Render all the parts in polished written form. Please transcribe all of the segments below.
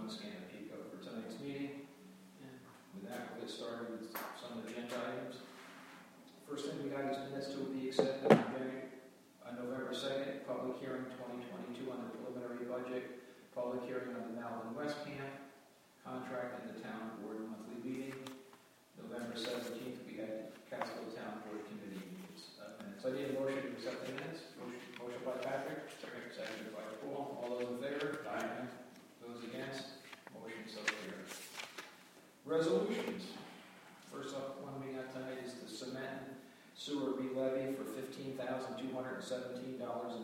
scan a peek of for tonight's meeting. And with that, we'll get started with some agenda items. First thing we got is minutes to be accepted on November 2nd, public hearing 2022 on the preliminary budget, public hearing on the Malvern West Camp contract, and the town board monthly meeting. November 17th, we had Catskill Town Board Committee meetings. So I need a motion to accept the minutes. Motion by Patrick, second by Paul. All those in favor? Aye. Those against? Motion so carried. Resolutions. First up, one we got tonight is the cement and sewer re-levy for $15,217.92.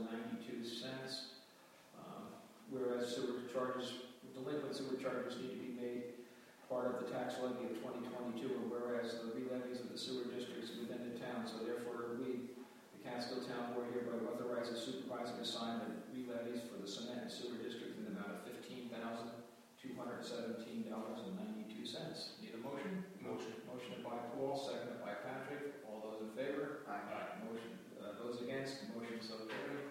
Whereas delinquent sewer charges need to be made part of the tax levy of 2022, and whereas the re-levies of the sewer districts within the town, so therefore we, the Catskill Town Board, hereby authorize the supervisor to sign the re-levies for the cement and sewer district in the amount of $15,217.92. Need a motion? Motion by Paul, seconded by Patrick. All those in favor? Aye. Motion. Those against? Motion so carried.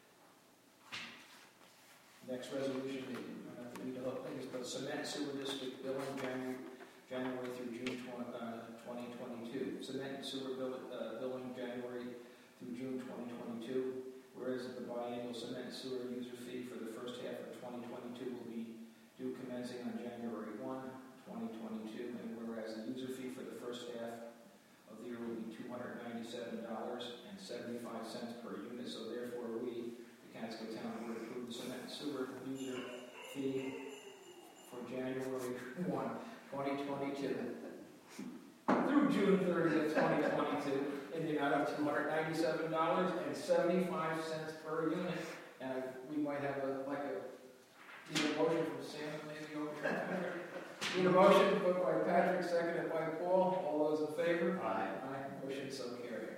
Next resolution, is the cement sewer district billing January through June 2022. Cement and sewer billing January through June 2022. Whereas the biannual cement and sewer user fee for the first half of 2022 will be due commencing on January 1, 2022. And whereas the user fee for the first half of the year will be $297.75 per unit. So therefore we, the Catskill Town Board, approve the cement and sewer user fee for January 1, 2022 through June 30th, 2022 in the amount of $297.75 per unit. And we might have need a motion from Sam maybe over here. Need a motion put by Patrick, seconded by Paul. All those in favor? Aye. Aye. Motion so carried.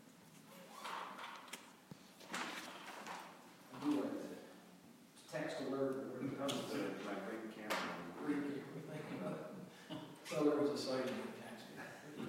I do like that. Text alert. My great camera. So there was a sighting of Catskill.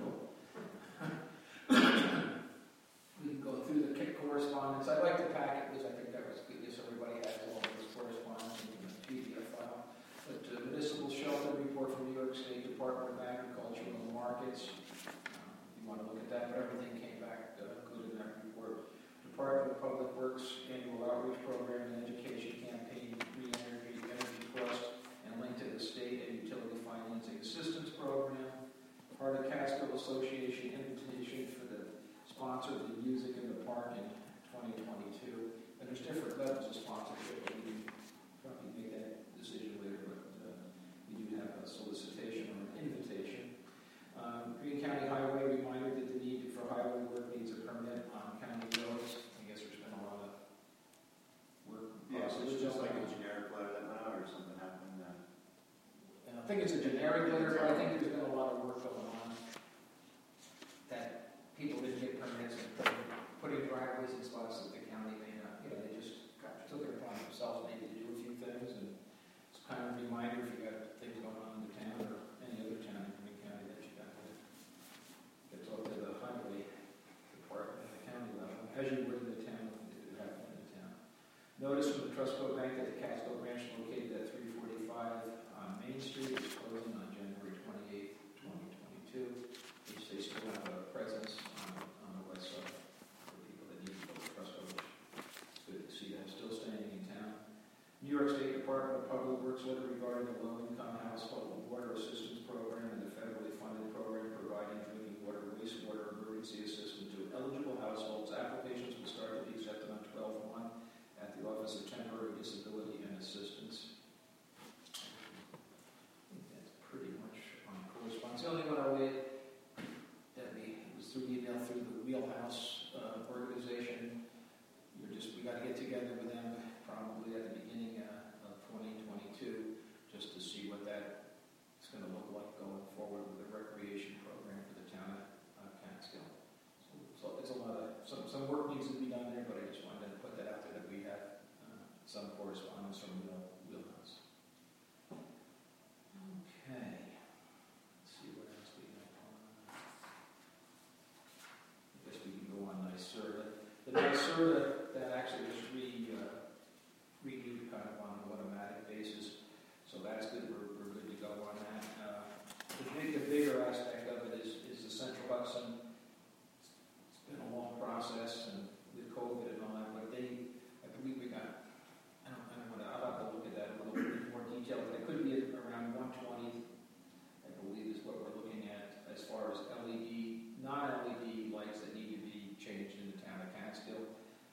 We can go through the correspondence. I like the packet because I think that was good. Yes, everybody has all of this correspondence in the PDF file. But municipal shelter report from New York State Department of Agriculture and Markets. You want to look at that, but everything came back good in that report. Department of Public Works annual outreach program and education campaign, Green Energy Trust, and link to the state and utility financing assistance program. Part of Catskill Association invitation for the sponsor of the music in the park in 2022. And there's different levels of sponsorship, but we can probably make that decision later, but we do have a solicitation or an invitation. Greene County Highway reminder that the need for highway work needs a permit on county roads. I guess there's been a lot of work. Yeah, so it's just like a generic letter that went out or something happened. And I think it's a generic letter, but I think there's been a lot of work going on that people didn't get permits and putting driveways in spots that the county may not, they just took it upon themselves maybe to do a few things, and it's kind of a reminder if you got things going on in the town or any other town in Greene County that you got to get talk to the highway department at the county level, as you would in the town if it happened in the town. Notice from the Trustco Bank that the Catskill branch located at 345 on Main Street is closing on January 28th, 2022, which they still have a presence on the west side for people that need to go to Trustco. It's good to see them still staying in town. New York State Department of Public Works letter regarding the low-income household water assistance program and the federally funded program providing drinking water, wastewater emergency assistance to eligible households. Applications will start to be accepted on 12/1 at the Office of Temporary Disability and Assistance. I think that's pretty much on correspondence. The only one I read that was through email through the Wheelhouse organization. We got to get together with them probably at the beginning of 2022 just to see what that is going to look like going forward with the recreation program for the town of Catskill. So it's a lot of some work needs to be done there, but I just wanted to put that out there that we have some correspondence from Wheelhouse. Okay. Let's see what else we have on. I guess we can go on NYSERDA. The NYSERDA that actually was renewed kind of on an automatic basis. So that's good, we're good to go on that. The bigger aspect of it is the Central Hudson. It's been a long process and with COVID and all that, but I believe we got, I'll have to look at that in a little bit more detail, but it could be around 120, I believe is what we're looking at as far as LED, non-LED lights that need to be changed in the town of Catskill.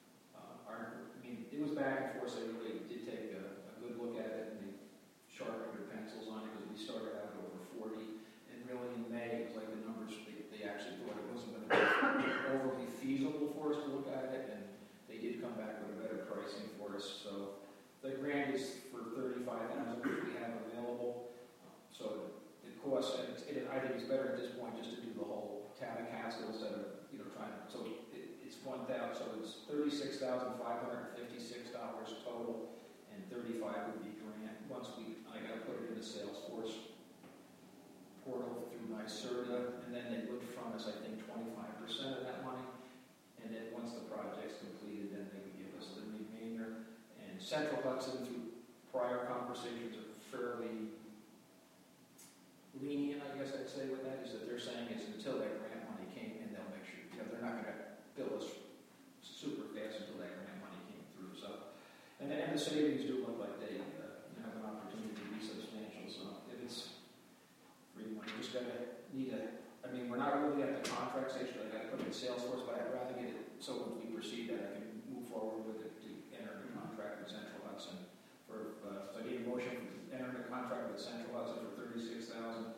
It was back and forth, so they really did take a good look at it and they sharpened their pencils on it because we started out over 40. And really in May, it was like the numbers, they actually thought it wasn't going to be overly feasible for us to look at it, and they did come back with a better pricing for us. So the grant is for $35,000, which we have available. So it costs, and I think it's better at this point just to do the whole town of Catskill instead of trying to. So it's $1,000, so it's $36,556 total, and $35 would be grant. Once I got to put it in the Salesforce portal through NYSERDA, and then they would fund us, I think, 25% of that money. And then once the project's completed, then they would give us the remainder. And Central Hudson, through prior conversations, are fairly lenient, I guess I'd say, with that, is that they're saying is until that grant money came in, they'll make sure, they're not going to bill us super fast until that grant money came through. So, and the savings do look like they have an opportunity to be substantial. So if it's free money, just we're not really at the contract stage, but I got to put it in Salesforce, but I'd rather get it so once we proceed that I can move forward with it to enter the contract with Central Hudson so I need a motion to enter the contract with Central Hudson for $36,556.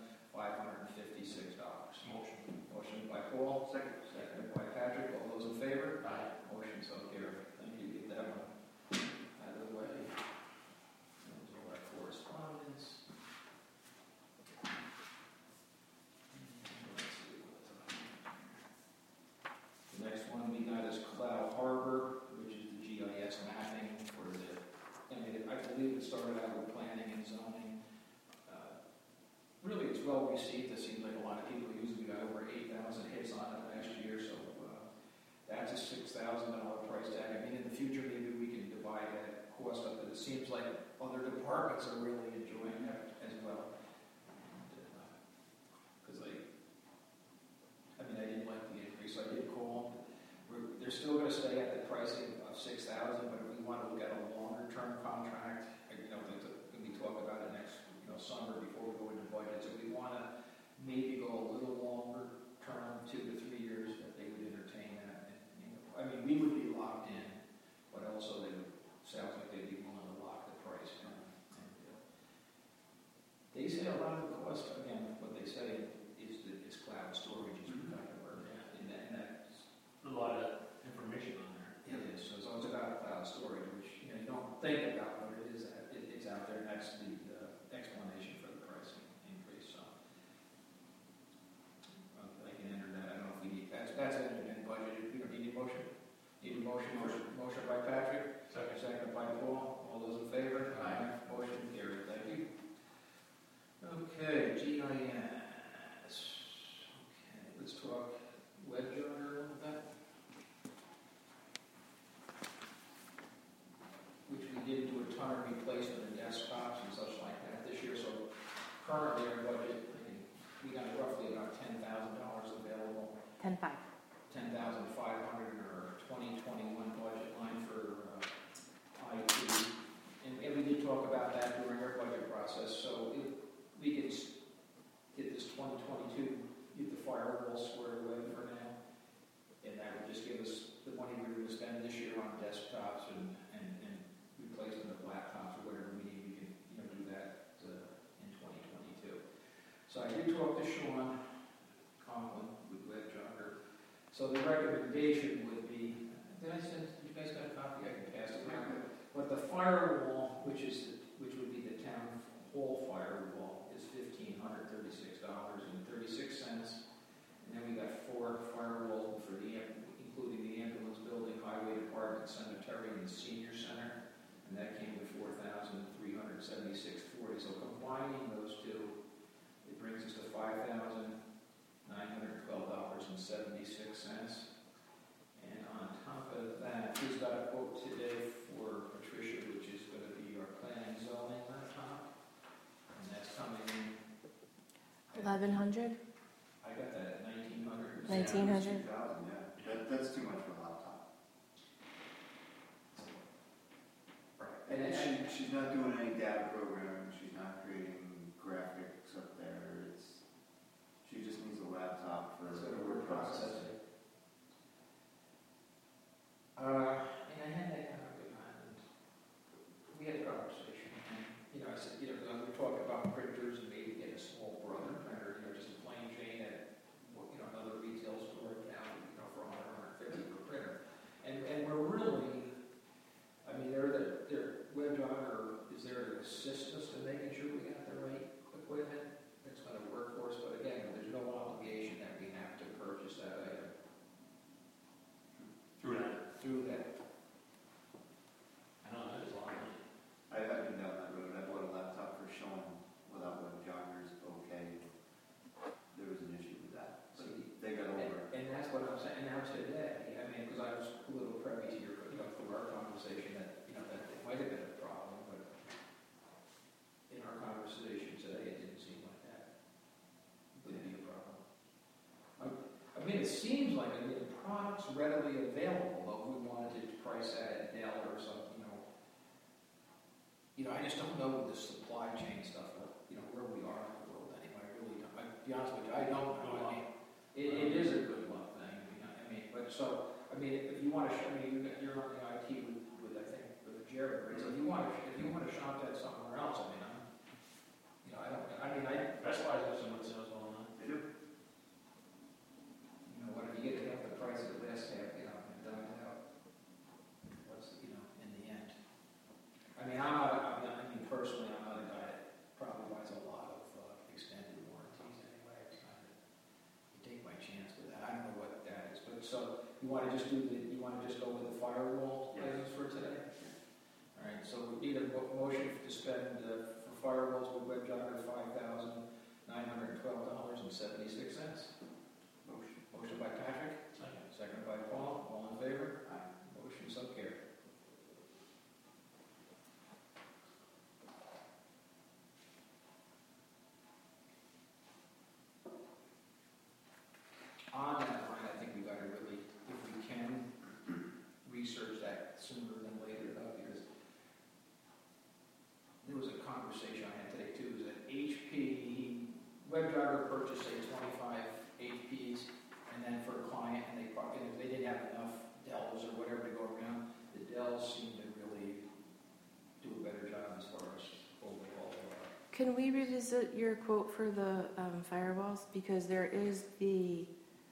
Motion by Paul. Seconded by Patrick. All those in favor? Aye. Motion so carried. Thank you. Get that one out of the way. There's all our correspondence. The next one we got is Cloud Harbor, which is the GIS mapping for I believe it started out with planning and zoning. Really, it's well received. It seems like a lot of people use it. We got over 8,000 hits on it last year, so that's a $6,000 price tag. In the future, maybe we can divide that cost up, but it seems like other departments are really enjoying that as well. Because I didn't like the increase, so I did call them. They're still going to stay at the pricing of $6,000, but if we want to look at a longer-term contract, we talk about it next summer before we go into budget. So we want to maybe go a little longer term, 2 to 3 years, that they would entertain that. We would be locked in, but also sounds like they'd be willing to lock the price in. They say a lot of the cost, again, what they say is that it's cloud storage is kind of where, and that's a lot of information on there. It is. So it's about cloud storage, which you don't think about, but it is. It's out there, and that's the explanation for the pricing increase. So I can enter that. I don't know if we need that's entered in budget. We don't need a motion. Need a motion. Motion by Patrick. Second by Paul. All those in favor? Aye. Motion carried. Thank you. Okay, GIS. Okay, let's talk WebJourner a little bit. Which we did do a ton of replacement in desktops and such like that this year. So currently our budget, we got roughly about $10,000 available. 10,500 in our 2021 budget line for IT. And we did talk about that during our budget process. So if we could get this 2022, get the firewall squared away for now. And that would just give us the money we were going to spend this year on desktops and replacement of laptops or whatever we need. We can do that in 2022. So I did talk to Sean Conklin with WebJourner. So the recommendation would be, did you guys got a copy? I can pass it around. But the firewall, which would be the town hall firewall, is $1,536.36. And then we got 4 firewalls for including the ambulance building, highway department, cemetery, and senior center. And that came to $4,376.40. So combining those two, it brings us to $5,912.76. And on top of that, he's got a quote today for Patricia, which is going to be our planning zoning laptop. 1100. I got that at 1900. 1900. 2,000, yeah. That's too much for a laptop. And And then she's not doing any data programming, she's not creating graphics up there, she just needs a laptop for so word word processing. processing. And I had that kind of good mind. We had a conversation. And, I said, we were talking about printers and maybe get a small brother printer, just a plain Jane at, another retail store in town, for $150 per printer. And we're really, their WebDriver is there to assist us in making sure we got the right equipment that's going to work for us. But again, there's no obligation that we have to purchase that item through that. I know that is a lot of money. I've been down that road, I bought a laptop for Sean without WebDriver's okay. There was an issue with that, but they got over it. And that's what I'm saying. And now today, because I was a little privy to your, through our conversation that, that it might have been a problem, but in our conversation today, it didn't seem like that would be a problem. It seems like the product's readily available, but we wanted to price that at Dell or something, I just don't know with the supply chain stuff, where we are in the world anyway. I really don't. To be honest with you, I don't know. It is a good luck thing. If you want to show me, you're on the IT with I think with Jared, right? So if you want to shop that somewhere else, Best Buy's got some good sales going on. They do. what if you get to half the price of the last half, and done it out? What's in the end? Personally, I'm not a guy that probably buys a lot of extended warranties anyway. You take my chance with that. I don't know what that is, but so you want to just go with the firewall items for today? All right. So we need a motion to spend for firewalls with WebDriver $5,912.76. Motion by Patrick. Second by Paul. All in favor? Aye. Motion so carried. On that line, I think we got to really, if we can, research that sooner than later, though, because there was a conversation I had today too. Is that HP WebDriver purchased say 25 HPs, and then for a client, and they didn't have enough Dells or whatever to go around. The Dells seem to really do a better job as far as overall. Can we revisit your quote for the firewalls? Because there is the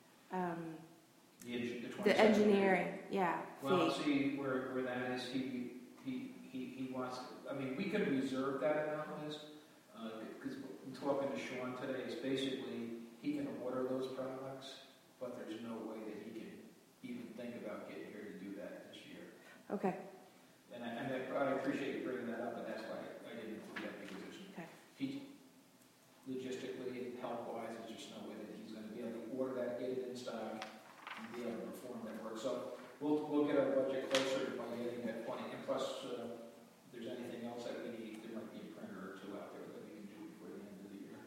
engineering, Well, fee. see where that is. He wants. We could reserve that amount, Liz, because I'm talking to Sean today. Is basically he can order those products, but there's no way that he can even think about getting here to do that this year. Okay. And I appreciate you bringing that up, and that's why I didn't include that because he logistically and health-wise, there's just no way that he's going to be able to order that, get it in stock, and be able to perform that work. So we'll get our budget closer by getting that 20. And plus, if there's anything else that we need, there might be a printer or two out there that we can do before the end of the year.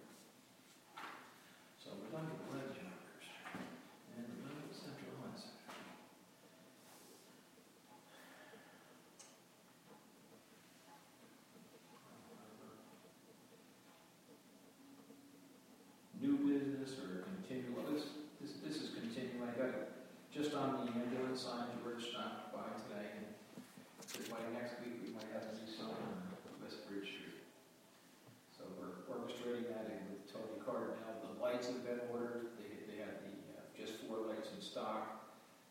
So we're done with the web jobbers, and we're done with Central Hudson. New business or continue? Well, this is continuing. I got it just on the ambulance sign. George stopped by today, and by next week we might have a new sign on West Bridge Street. So we're orchestrating that in with Tony Carter now. The lights have been ordered. They have just 4 lights in stock.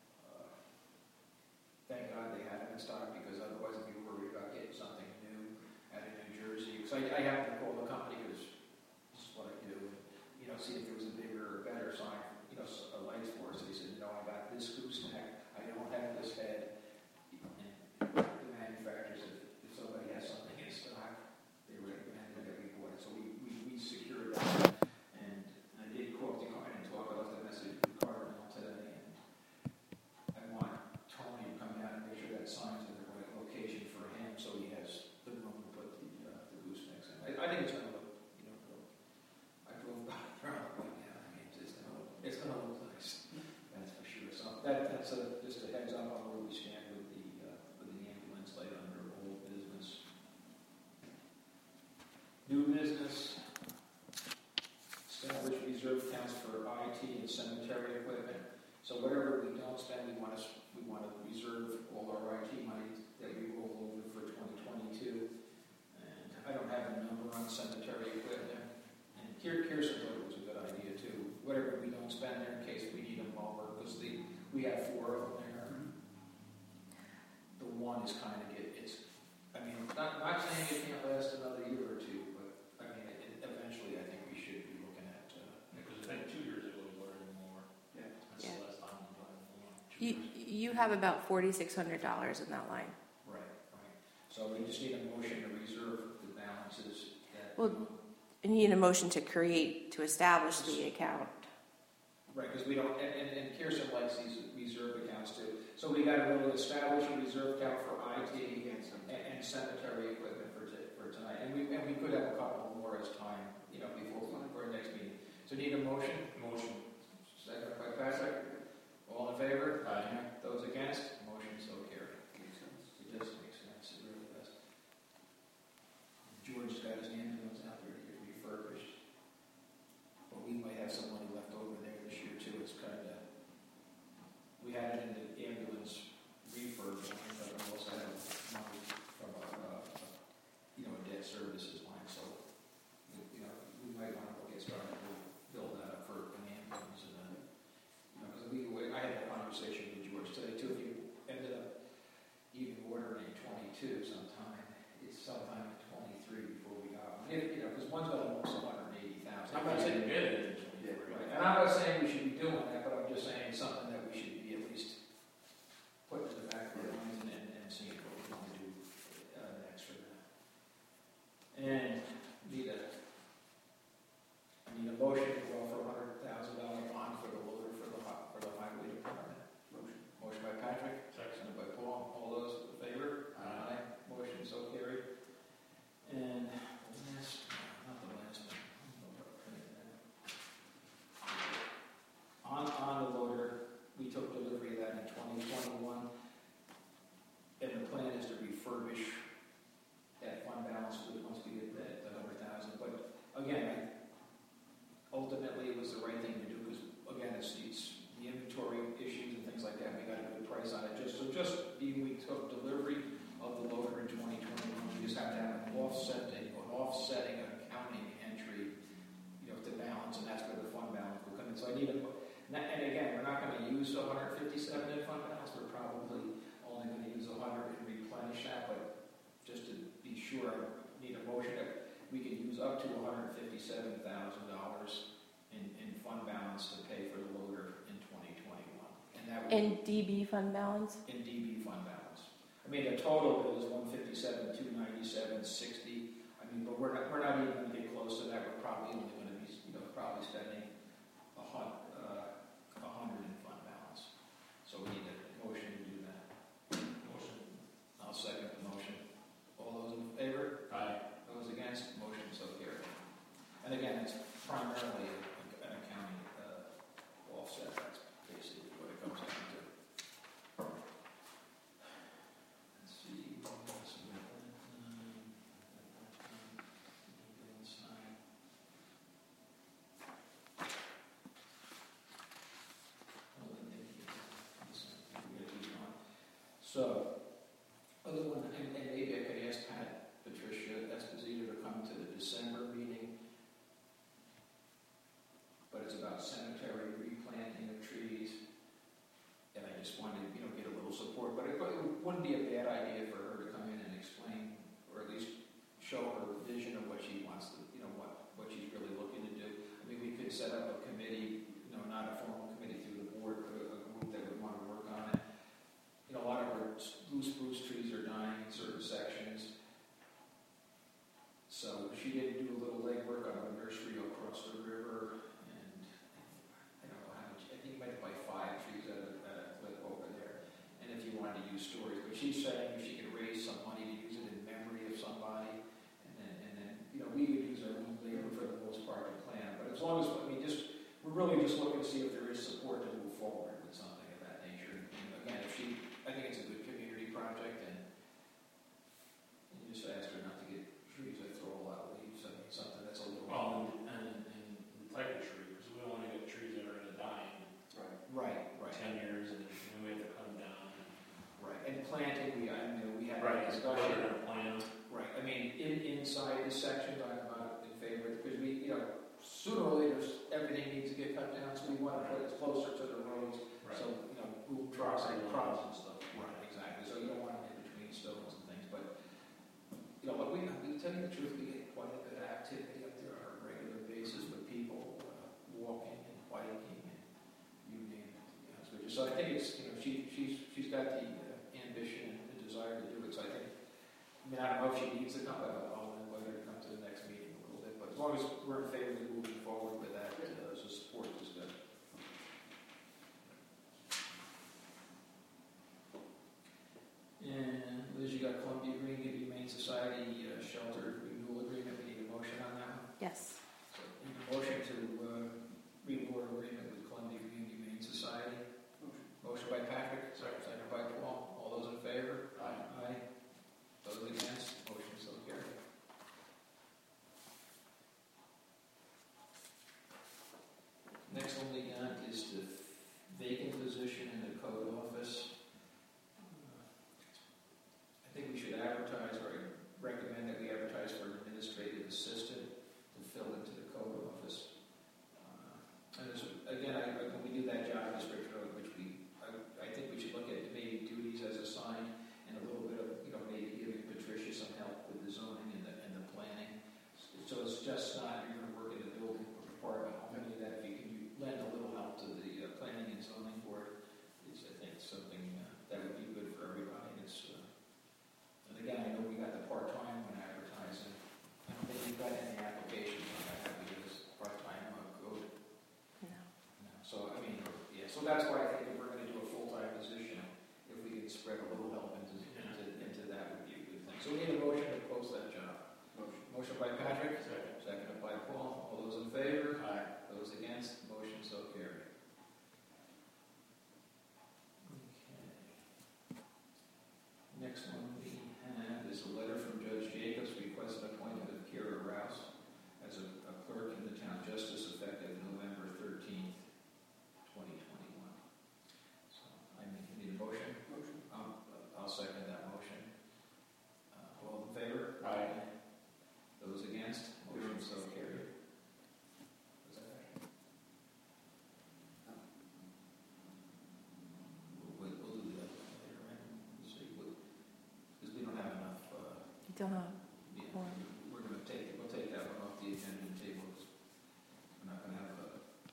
Thank God they had them in stock because otherwise we were worried about getting something new out of New Jersey. Because I have to call the company because this is what I do. See if there was a bigger or better sign, lights for us. They said, no, I got this gooseneck. I don't have this head. And the manufacturers, if somebody has something in stock, they recommended that we bought it. So we secured that. And I did call the car and talk. I left a message with Carter now today. And I want Tony to come down and make sure that sign's in the right location. one is kind of not saying it can't last another year or two, but, I mean, eventually, I think we should be looking at, Because I think 2 years ago we learned more. Yeah. That's Yeah. the last time we learned more. You have about $4,600 in that line. right. So we just need a motion to reserve the balances that. Well, you need a motion to establish the account. Right, because we don't, and Kirsten likes these reserve accounts too. So we got to really establish a reserve account for IT and cemetery equipment for tonight. And we could have a couple more as time, before our next meeting. So need a motion? Motion. Second by Patrick. All in favor? Aye. Those against? Motion so carried. Makes sense. It does make sense, it really does. George's got his ambulance out there to get refurbished. But we might have some money left over there this year too. It's kind of, we had it in the ambulance refurb line, but we also had money from a debt services line. So, we might want to get started to build that up for an ambulance. And then, because I had a conversation with George today too. If you ended up even ordering 22 sometime, it's sometime in 23 before we got one. Because one's got almost 180,000. I'm not saying get it. right. And I'm not saying we should be doing that, but I'm just saying something that we should be at least putting in the back of our minds and seeing what we want to do next for that. And I need a motion to go for $100,000 bond for the loader for the highway department. Motion by Patrick. Seconded by Paul. All those in favor? Aye. Motion so carried. And not the last one. On the loader, we took delivery of that in 2021. And the plan is to refurbish that fund balance once we get that 100,000. But again, ultimately it was the right thing to do because again, it's the inventory issues and things like that. We got a good price on it. We took delivery of the loader in 2021. We just have to have an offsetting accounting entry, to balance, and that's where the fund balance will come in. So I need and again, we're not going to use 157 in fund balance. We're probably only going to use 100 and replenish that. But just to be sure, I need a motion that we can use up to $157,000 in fund balance to pay for the loader in 2021. And that would In DB fund balance? in DB fund balance. I mean, the total bill is 157,297.60. I mean, but we're not even going to get close to that. We're probably only going to be, probably spending 100 in fund balance. So we need a motion to do that. Motion. I'll second the motion. All those in favor? Aye. Those against? Motion so carried. And again, it's primarily an accounting offset. That's basically what it comes down to. Let's see. What else we got? So, other one, and maybe I could ask Patricia Esposito to come to the December meeting, but it's about cemetery replanting of trees, and I just wanted to, get a little support, but it wouldn't be a bad idea for her to come in and explain, or at least show her vision of what she wants to, what she's really looking to do. I mean, we could set up a committee, not a formal committee through the board, but a group that would want to work on it. A lot of our loose spruce trees are dying in certain sections. So she did do a little legwork on a nursery across the river, and I don't know how much, I think you might buy 5 trees at a clip over there. And if you wanted to use stories, but she's saying if she could raise some money to use it in memory of somebody, and then we would use our own labor for the most part to plan. But as long as, we're really just looking to see if there is support to move forward with something of that nature. And again, I think it's a good community project, and you just ask her not to get trees that throw a lot of leaves. I mean, something that's a little. Well, and the type of tree, because we don't want to get trees that are going to die in Right. 10 years, and then we have to cut them down. Right, and planting, we had Right, a it's discussion. a plan. Right, I mean, inside this section, I'm not in favor, because sooner or later, everything needs to get cut down, so we want to put it closer to the roads. Right. So, boom trucks and Property problems lines and stuff. Right, exactly. So you don't want them in between So I think it's, she's got the ambition and the desire to do it, so I think, I don't know if she needs to come, but I'll invite her to come to the next meeting a little bit, but as long as we're in favor of moving forward with that, so support is good. And Liz, you got Columbia Green Humane Society shelter renewal agreement, we need a motion on that one? Yes. So, need a motion to reward agreement with Columbia Green Humane Society. Motion by Patrick, second by Paul. All those in favor? Aye. Those against? Motion so carried. Next one we got is the vacant position in the code office. I think we should advertise, or I recommend that we advertise for an administrative assistant to fill into the code office. And there's, again, when we do that job description, which I think we should look at maybe duties as assigned and a little bit of, maybe giving Patricia some help with the zoning and the planning. So it's just not, you're going to work in the building department, how many of that, if you can lend a little help to the planning and zoning board, is, I think, something that would be good for everybody. And again, I know we got the part-time one advertising. I don't think we've got any applications on that, have we, this part-time code? No. So, so that's why I think if we're going to do a full-time position, if we could spread a little help into that would be a good thing. So we need a motion to post that job. Motion by Patrick, seconded by Paul. All those in favor? Aye. Those against? Motion so carried. Okay. Next one we have is a letter from Judge Jacobs requesting appointment of Kira Rouse as a clerk in the town justice effective November 13th, 2021. So I need a motion. I'll second that motion. All in favor? Aye. Those against? Motion so carried. Was that right? We'll do that later, right? See, because we don't have enough. You don't have. Yeah, Form. we'll take that one off the agenda and table. We're not going to have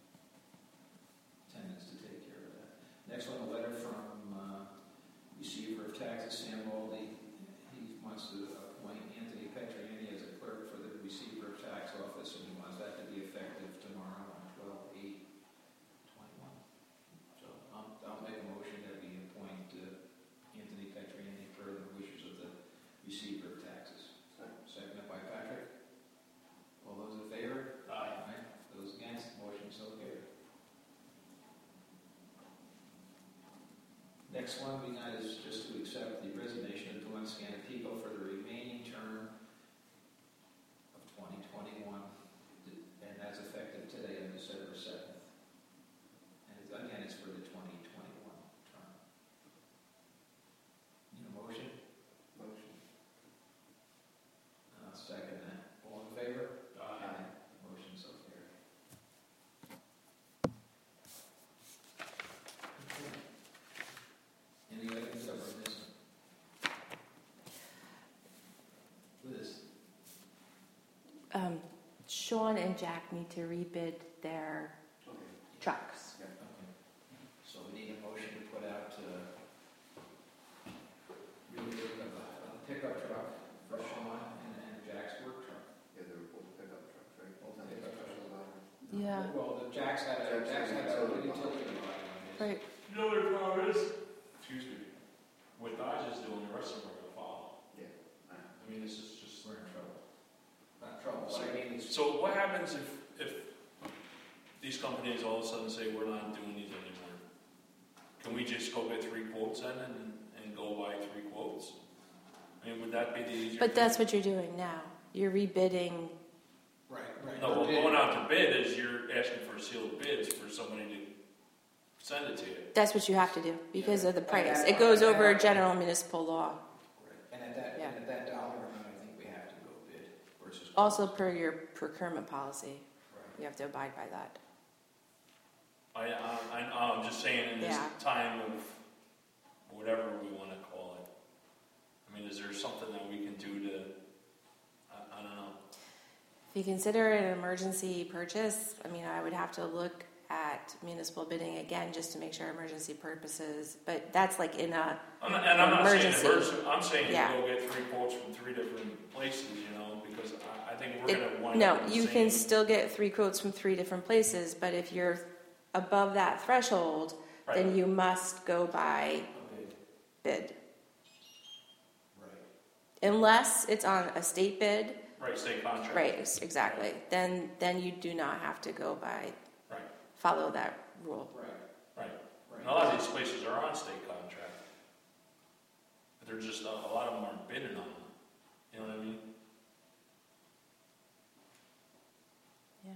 10 minutes to take care of that. Next one, a letter from receiver of taxes, Sam Baldy. He wants to appoint Anthony Petriani as a clerk for the receiver of tax office, and he wants that to be effective tomorrow on 12/8/21. So I'll make a motion that we appoint Anthony Petriani per the wishes of the receiver of taxes. Seconded by Patrick. All those in favor? Aye. Those against? Motion so carried. Next one we got is just to accept the resignation of Dawn Scanapico for the remaining term of 2021, and that's effective today on December 7th. And again, it's for the 2021 term. Need a motion? I'll second that. All in favor? Aye. Motion so carried. Okay. Any items that we're missing? Liz? Sean and Jack need to rebid their trucks. Okay. So we need a motion to put out rebid of a pickup truck for Sean and Jack's work truck. Yeah, they were both pickup trucks, right? Both pickup trucks. Yeah. Well, Jack's had a utility body on his. Right. You know what the problem is? Excuse me. What Dodge is doing, the rest of them are going to follow. Yeah. I mean, this is just. We're in trouble. Not trouble, but I mean, it's. So what happens if these companies all of a sudden say we're not doing these anymore? Can we just go get 3 quotes then and go buy 3 quotes? I mean, would that be the easier? But that's what you're doing now. You're rebidding. Right. No, well, going out to bid is you're asking for sealed bids for somebody to send it to you. That's what you have to do because of the price. It goes over general municipal law. Right. And at that dollar amount, I think we have to go bid versus. Also per your procurement policy, Right. you have to abide by that. I'm just saying in this Yeah. time of whatever we want to call it. I mean, is there something that we can do to, I don't know. If you consider it an emergency purchase, I mean, I would have to look at contact municipal bidding again, just to make sure emergency purposes, but that's like in a, I'm not saying Emergency. emergency, I'm saying Yeah. you go get 3 quotes from 3 different places, because I think we're It- gonna wind no, up in the you can same- still get 3 quotes from 3 different places, but if you're above that threshold, Right. then you must go by Okay, bid. right. Unless it's on a state bid, Right, state contract. right, exactly, then you do not have to go by, Right. follow that rule. Right. Right. Right. And a lot of these places are on state contract. But they're just, a lot of them aren't bidding on them. You know what I mean? Yeah.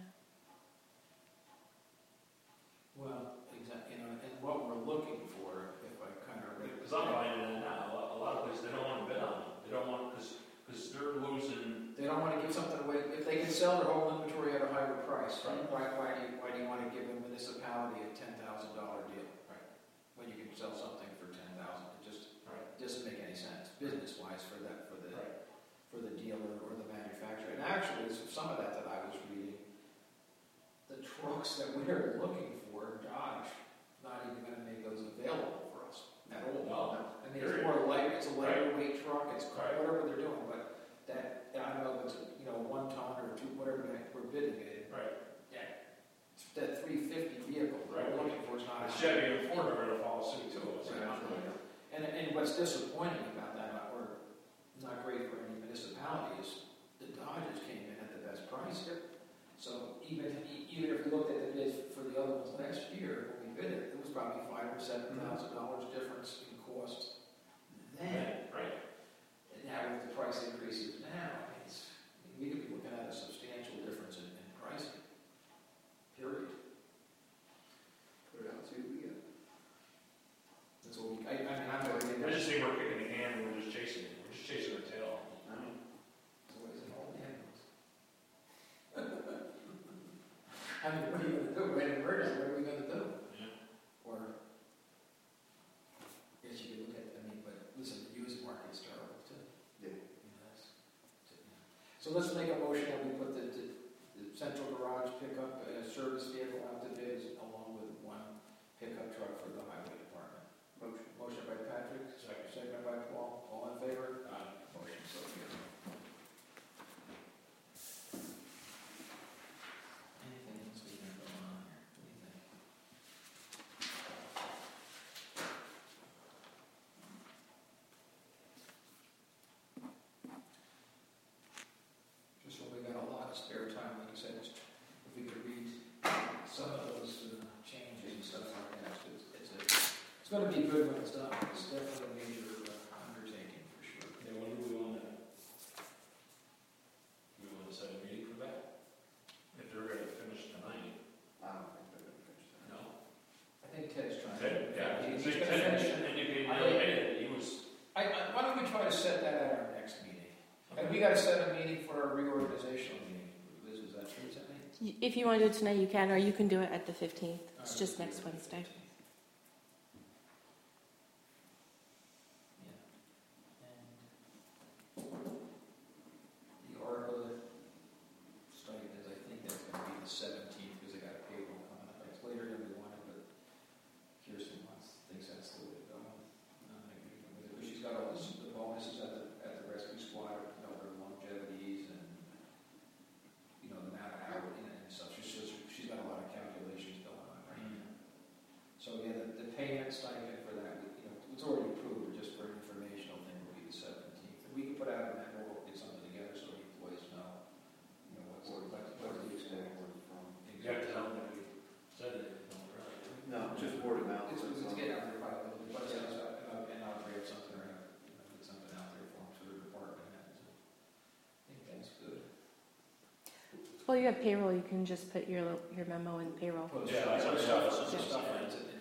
Well, exactly, and what we're looking for, if I kind of read. Because I'm finding it now, a lot of places, they don't want to bid on them. They don't want, because they're losing. They don't want to give something away, if they can sell their whole inventory at a higher price, Right. why do you want to give a municipality a $10,000 deal? Right. When you can sell something for 10,000, it just Right. doesn't make any sense, business-wise, for the Right. dealer or the manufacturer. And actually, some of that I was reading, the trucks that we're looking for, Dodge, not even going to make those available for us at all. No. I mean, it's more light, it's a lighter weight truck, it's Right. whatever they're doing, but that, I don't know if it's, 1 ton or 2, whatever we're bidding it. Right. That 350 vehicle that Right. we're looking for is not. Chevy and Ford are going to follow suit too. And what's disappointing about that, or not great for any municipality, is the Dodges came in at the best price. So even if we looked at the bids for the other ones last year, when we bid it, it was probably $5,000 or $7,000 difference in cost then. Right. And now with the price increases now, we could be looking at a substantial difference in pricing. Period. Put it out, see what we get. That's what we, I'm already. I just think we're kicking the can and we're just chasing it. We're just chasing our tail. It's always an old ambulance. What are you gonna do? We're in an emergency, what are we gonna do? Yeah. Or, yes, you could look at, but listen, the used market's terrible too. Yeah. So let's make a motion that we put the central garage pickup, service vehicle out to bid, along with 1 pickup truck for the highway department. Motion by Patrick, second by Paul, all in favor? Motion so carried. Anything else we can go on here? What do you think? Just when we got a lot of spare time, like you said, if we could read some of those changes and stuff like that, it's going to be good when it's done. It's definitely a major undertaking for sure. Yeah, when do we want to? We want to set a meeting for that? If they're going to finish tonight. I don't think they're gonna finish that. No. I think Ted's trying to. Ted, yeah. He's Ted going to finish it. indicated the other day that he was. Why don't we try to set that at our next meeting? And we got to set a meeting for our reorganizational meeting. Liz, is that true? Is that me? If you want to do it tonight, you can, or you can do it at the 15th. It's just next Wednesday. Yeah. And the ARPA stipends, I think that's going to be the 17th because they got a payroll coming up. It's later than we wanted, but Kirsten thinks that's the way to go. She's got all the bonuses at the rescue squad, her longevities and the amount of hours and stuff. She's got a lot of calculations going on right now. So yeah, the payment stipend for that, it's already approved, but just for an informational thing will be the 17th. And we can put out a memo, we'll get something together so the employees know, what to expect. You have to tell them that we said it. No, just word of mouth. It's getting out there probably, but and I'll create something or get something out there for them, so the department heads. I think that's good. Well, you have payroll, you can just put your memo in payroll. Yeah, that's Stuff, stuff. stuff,